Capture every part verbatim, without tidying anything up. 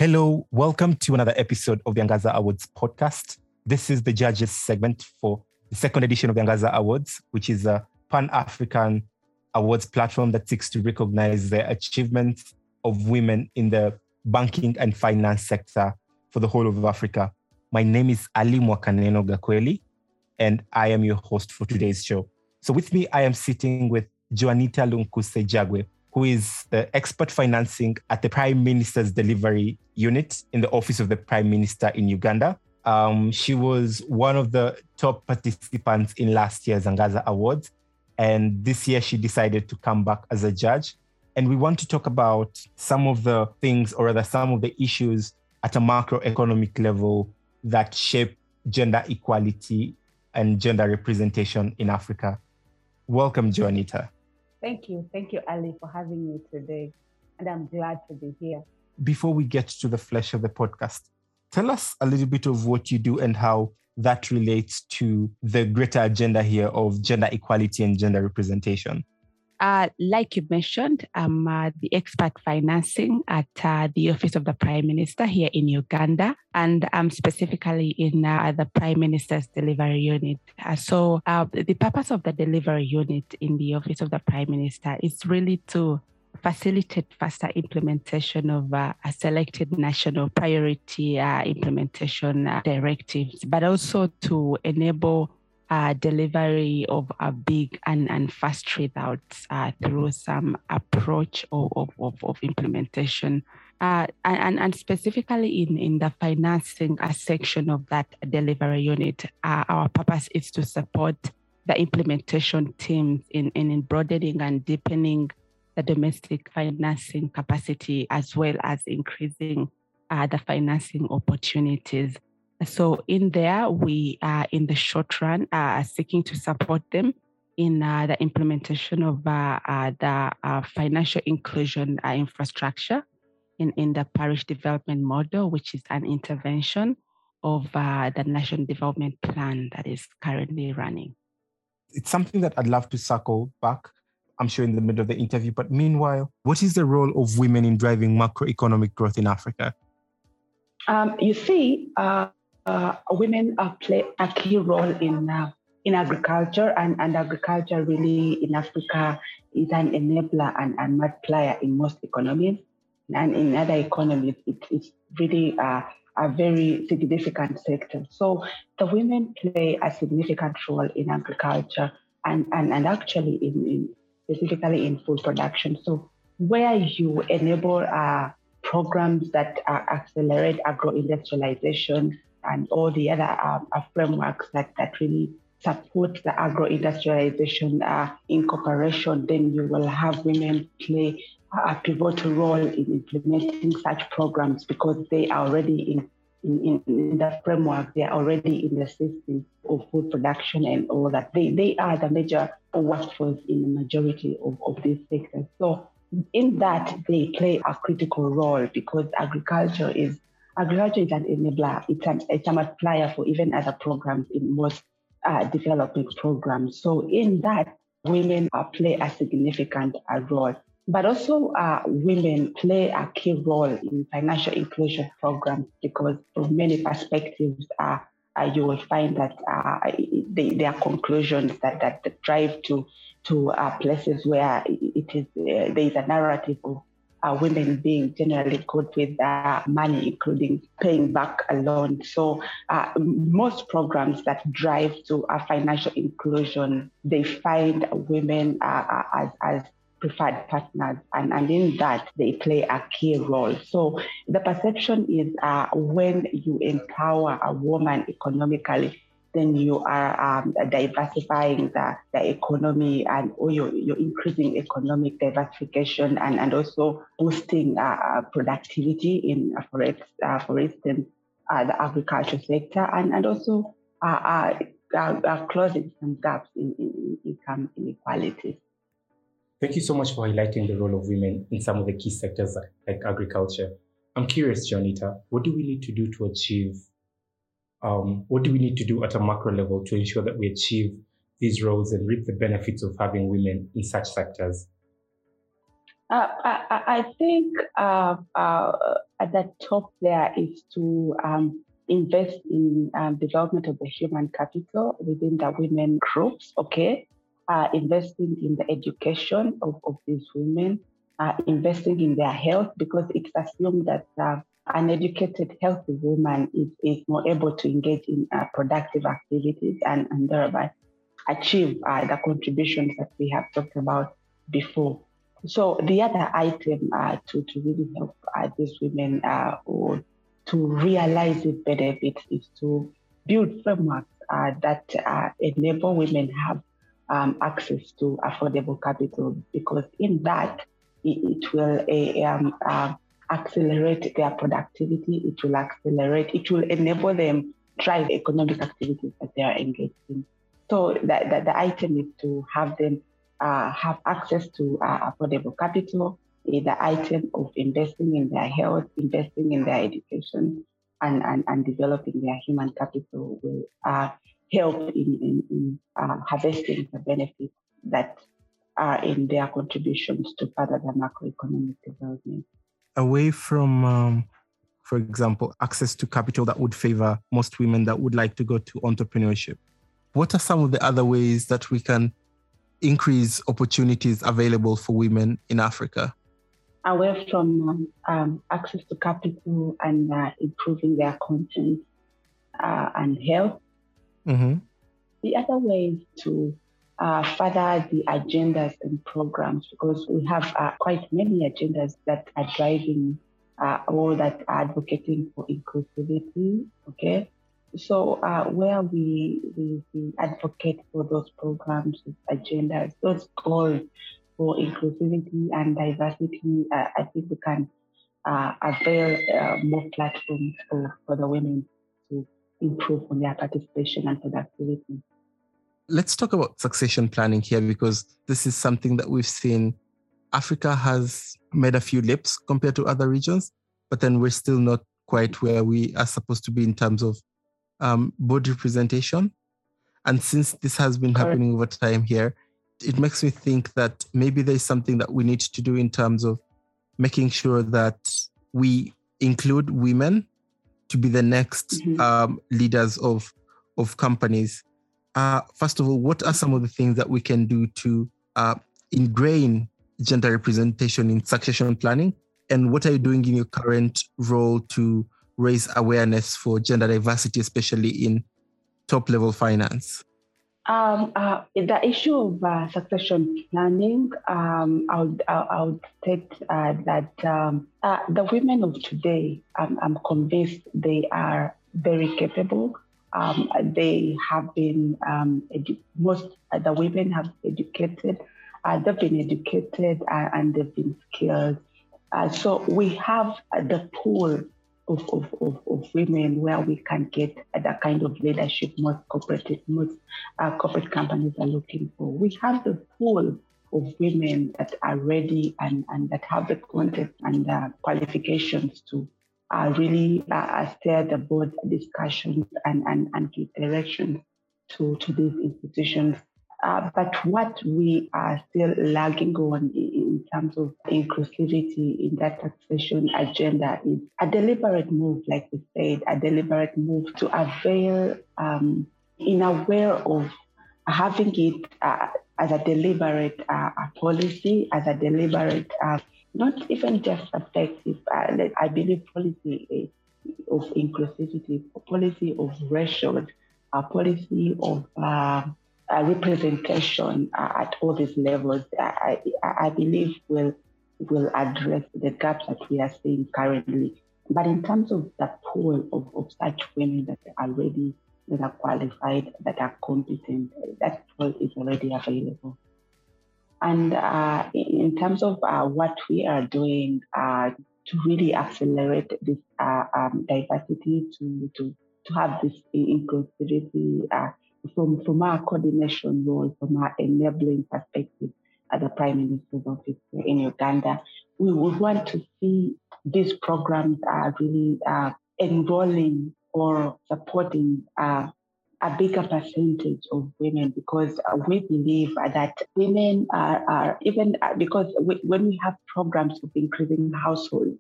Hello, welcome to another episode of the Angaza Awards podcast. This is the judges segment for the second edition of the Angaza Awards, which is a Pan-African awards platform that seeks to recognize the achievements of women in the banking and finance sector for the whole of Africa. My name is Ali Mwakaneno Gakweli, and I am your host for today's show. So with me, I am sitting with Juanita Lunkuse Jagwe, who is the expert financing at the Prime Minister's Delivery Unit in the Office of the Prime Minister in Uganda. Um, she was one of the top participants in last year's Angaza Awards. And this year she decided to come back as a judge. And we want to talk about some of the things, or rather some of the issues at a macroeconomic level that shape gender equality and gender representation in Africa. Welcome, Juanita. Thank you. Thank you, Ali, for having me today. And I'm glad to be here. Before we get to the flesh of the podcast, tell us a little bit of what you do and how that relates to the greater agenda here of gender equality and gender representation. Uh, like you mentioned, I'm uh, the expert financing at uh, the Office of the Prime Minister here in Uganda, and I'm specifically in uh, the Prime Minister's Delivery Unit. Uh, so uh, the purpose of the Delivery Unit in the Office of the Prime Minister is really to facilitate faster implementation of uh, a selected national priority uh, implementation uh, directives, but also to enable Uh, delivery of a big and, and fast readouts uh, through some approach of, of, of, of implementation. Uh, and, and specifically in, in the financing uh, section of that delivery unit, uh, our purpose is to support the implementation teams in, in, in broadening and deepening the domestic financing capacity, as well as increasing uh, the financing opportunities. So in there, we are in the short run uh, seeking to support them in uh, the implementation of uh, uh, the uh, financial inclusion uh, infrastructure in, in the parish development model, which is an intervention of uh, the National Development Plan that is currently running. It's something that I'd love to circle back, I'm sure, in the middle of the interview. But meanwhile, what is the role of women in driving macroeconomic growth in Africa? Um, you see, uh, Uh, women uh, play a key role in uh, in agriculture, and, and agriculture really in Africa is an enabler and, and multiplier in most economies. And in other economies, it, it's really uh, a very significant sector. So the women play a significant role in agriculture and, and, and actually in, in specifically in food production. So where you enable uh, programs that uh, accelerate agro-industrialization and all the other uh, uh, frameworks that, that really support the agro-industrialization uh, in cooperation, then you will have women play a pivotal role in implementing such programs because they are already in, in, in the framework, they are already in the system of food production and all that. They, they are the major workforce in the majority of, of these sectors. So in that, they play a critical role because agriculture is Agriculture is an enabler. It's, an, it's a multiplier for even other programs in most uh, developing programs. So in that, women uh, play a significant uh, role. But also uh, women play a key role in financial inclusion programs because from many perspectives, uh, uh, you will find that uh, they, there are conclusions that, that, that drive to, to uh, places where it is uh, there is a narrative of Uh, women being generally good with uh, money, including paying back a loan. So uh, most programs that drive to a financial inclusion, they find women uh, as, as preferred partners. And, and in that, they play a key role. So the perception is uh, when you empower a woman economically, then you are um, diversifying the, the economy and or you're, you're increasing economic diversification and, and also boosting uh, productivity in, uh, for, uh, for instance, uh, the agriculture sector and, and also uh, uh, uh, uh, closing some gaps in, in income inequalities. Thank you so much for highlighting the role of women in some of the key sectors like agriculture. I'm curious, Juanita, what do we need to do to achieve Um, what do we need to do at a macro level to ensure that we achieve these roles and reap the benefits of having women in such sectors? Uh, I, I think uh, uh, at the top there is to um, invest in um, development of the human capital within the women groups, okay? Uh, investing in the education of, of these women, uh, investing in their health, because it's assumed that uh, an educated, healthy woman is, is more able to engage in uh, productive activities and, and thereby achieve uh, the contributions that we have talked about before. So the other item uh, to, to really help uh, these women uh, or to realize these benefits is to build frameworks uh, that uh, enable women have um, access to affordable capital, because in that it, it will uh, um, uh, accelerate their productivity, it will accelerate, it will enable them drive economic activities that they are engaged in. So the, the, the item is to have them uh, have access to uh, affordable capital, the item of investing in their health, investing in their education, and, and, and developing their human capital will uh, help in, in, in uh, harvesting the benefits that are in their contributions to further the macroeconomic development. Away from, um, for example, access to capital that would favor most women that would like to go to entrepreneurship, what are some of the other ways that we can increase opportunities available for women in Africa? Away from um, um, access to capital and uh, improving their content uh, and health, mm-hmm. the other way is to uh, further the agendas and programs, because we have uh, quite many agendas that are driving uh, or that are advocating for inclusivity, okay? So uh, where we, we, we advocate for those programs, agendas, those goals for inclusivity and diversity, uh, I think we can uh, avail uh, more platforms for, for the women to improve on their participation and productivity. Let's talk about succession planning here, because this is something that we've seen. Africa has made a few leaps compared to other regions, but then we're still not quite where we are supposed to be in terms of um, board representation. And since this has been happening over time here, it makes me think that maybe there's something that we need to do in terms of making sure that we include women to be the next mm-hmm. um, leaders of, of companies. Uh, first of all, what are some of the things that we can do to uh, ingrain gender representation in succession planning? And what are you doing in your current role to raise awareness for gender diversity, especially in top-level finance? Um, uh, the issue of uh, succession planning, um, I would, I would state uh, that um, uh, the women of today, um, I'm convinced they are very capable. Um, they have been, um, edu- most uh, the women have educated, uh, they've been educated uh, and they've been skilled. Uh, so we have uh, the pool Of, of, of, of women where we can get the kind of leadership most corporate, most uh, corporate companies are looking for. We have the pool of women that are ready and, and that have the content and the qualifications to uh, really uh, steer the board discussions and, and, and give direction to, to these institutions. Uh, but what we are still lagging on in terms of inclusivity in that succession agenda is a deliberate move, like we said, a deliberate move to avail um, in a way of having it uh, as a deliberate uh, policy, as a deliberate, uh, not even just effective, uh, I believe policy of inclusivity, policy of racial, a policy of uh, Uh, representation uh, at all these levels, I, I, I believe will will address the gaps that we are seeing currently. But in terms of the pool of, of such women that are ready, that are qualified, that are competent, that pool is already available. And uh, in terms of uh, what we are doing uh, to really accelerate this uh, um, diversity, to, to, to have this inclusivity, uh, From, from our coordination role, from our enabling perspective at the Prime Minister's office in Uganda, we would want to see these programs are really uh, enrolling or supporting uh, a bigger percentage of women, because uh, we believe that women are, are even uh, because we, when we have programs of increasing households,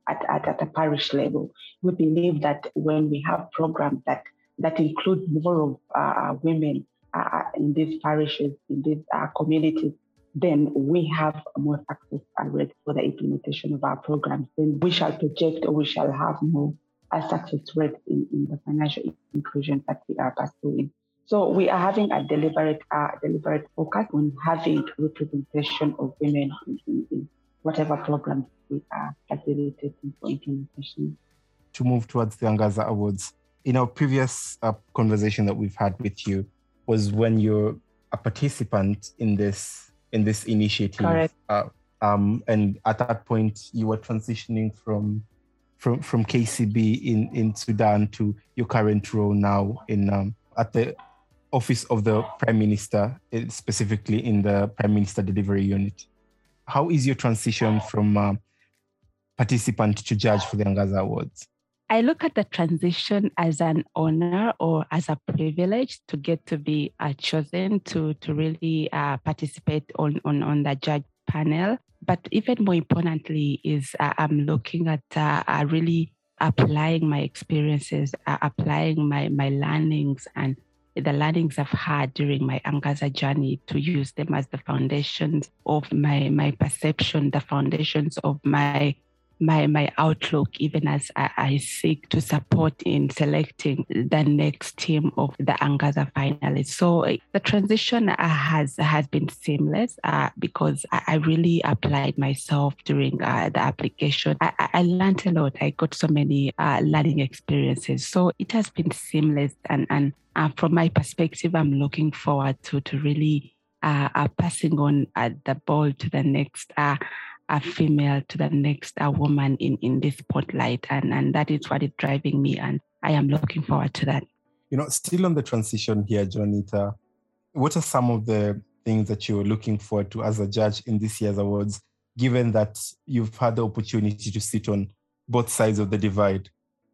at, at, at a parish level. We believe that when we have programs that, that include more of uh, women uh, in these parishes, in these uh, communities, then we have more success rate for the implementation of our programs. Then we shall project or we shall have more a success rate in, in the financial inclusion that we are pursuing. So we are having a deliberate, uh, deliberate focus on having representation of women in, in, in whatever programs we are facilitating for implementation. To move towards the Angaza Awards, in our previous uh, conversation that we've had with you was when you're a participant in this in this initiative. Correct. Uh, um, and at that point, you were transitioning from from from K C B in, in Sudan to your current role now in um, at the Office of the Prime Minister, specifically in the Prime Minister Delivery Unit. How is your transition from uh, participant to judge for the Angaza Awards? I look at the transition as an honor or as a privilege to get to be uh, chosen to, to really uh, participate on, on, on the judge panel. But even more importantly is uh, I'm looking at uh, uh, really applying my experiences, uh, applying my, my learnings and the learnings I've had during my Angaza journey to use them as the foundations of my, my perception, the foundations of my my my outlook, even as I, I seek to support in selecting the next team of the Angaza finalists. So uh, the transition uh, has has been seamless uh, because I, I really applied myself during uh, the application. I, I learned a lot. I got so many uh, learning experiences. So it has been seamless. And, and uh, from my perspective, I'm looking forward to, to really uh, uh, passing on uh, the ball to the next uh, a female to the next a woman in, in this spotlight. And, and that is what is driving me. And I am looking forward to that. You know, still on the transition here, Juanita, what are some of the things that you're looking forward to as a judge in this year's awards, given that you've had the opportunity to sit on both sides of the divide?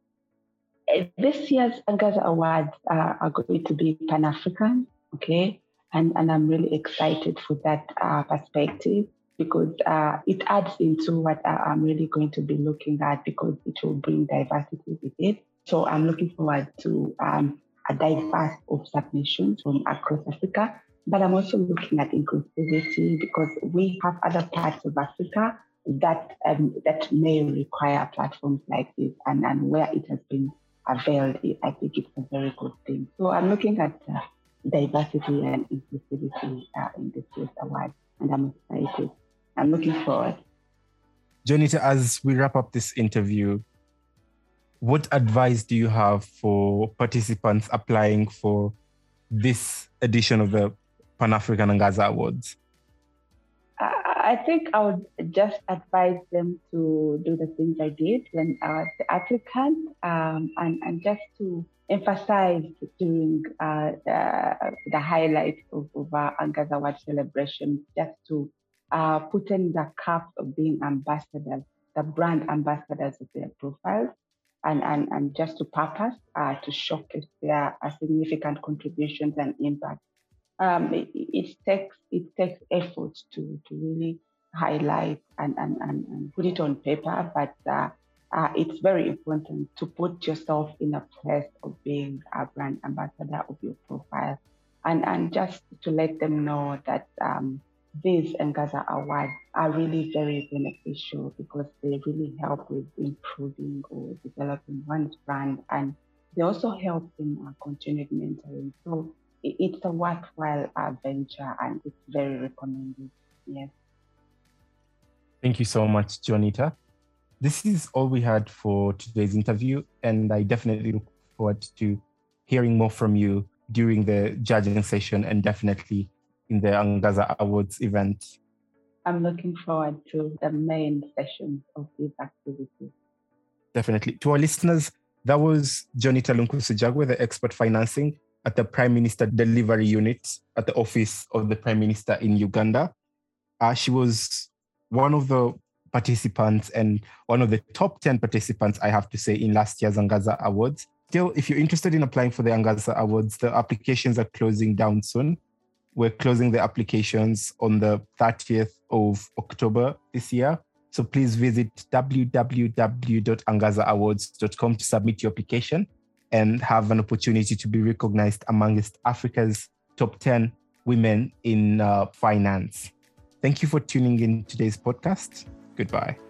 This year's Angaza Awards uh, are going to be Pan-African, okay? And, and I'm really excited for that uh, perspective, because uh, it adds into what I'm really going to be looking at, because it will bring diversity with it. So I'm looking forward to um, a diverse of submissions from across Africa, but I'm also looking at inclusivity, because we have other parts of Africa that um, that may require platforms like this, and, and where it has been availed, I think it's a very good thing. So I'm looking at uh, diversity and inclusivity uh, in this year's award, and I'm excited. I'm looking forward. Juanita, as we wrap up this interview, what advice do you have for participants applying for this edition of the Pan-African Angaza Awards? I think I would just advise them to do the things I did when I was the applicant, um, and, and just to emphasize during uh, the, the highlight of, of our Angaza Award celebration, just to uh, put in the cap of being ambassadors, the brand ambassadors of their profiles, and, and, and just to purpose uh, to showcase their uh, significant contributions and impact. Um, it, it takes it takes effort to, to really highlight and, and, and, and put it on paper, but uh, uh, it's very important to put yourself in a place of being a brand ambassador of your profile, and, and just to let them know that um, these Angaza Awards are really very beneficial, because they really help with improving or developing one's brand, and they also help in uh, continued mentoring. So it's a worthwhile uh, venture, and it's very recommended. Yes. Thank you so much, Juanita. This is all we had for today's interview, and I definitely look forward to hearing more from you during the judging session, and definitely in the Angaza Awards event. I'm looking forward to the main sessions of these activities. Definitely. To our listeners, that was Juanita Lunkusu-Jagwe, the expert financing at the Prime Minister Delivery Unit at the Office of the Prime Minister in Uganda. Uh, she was one of the participants and one of the top ten participants, I have to say, in last year's Angaza Awards. Still, if you're interested in applying for the Angaza Awards, the applications are closing down soon. We're closing the applications on the thirtieth of October this year. So please visit w w w dot angaza awards dot com to submit your application and have an opportunity to be recognized amongst Africa's top ten women in uh, finance. Thank you for tuning in today's podcast. Goodbye.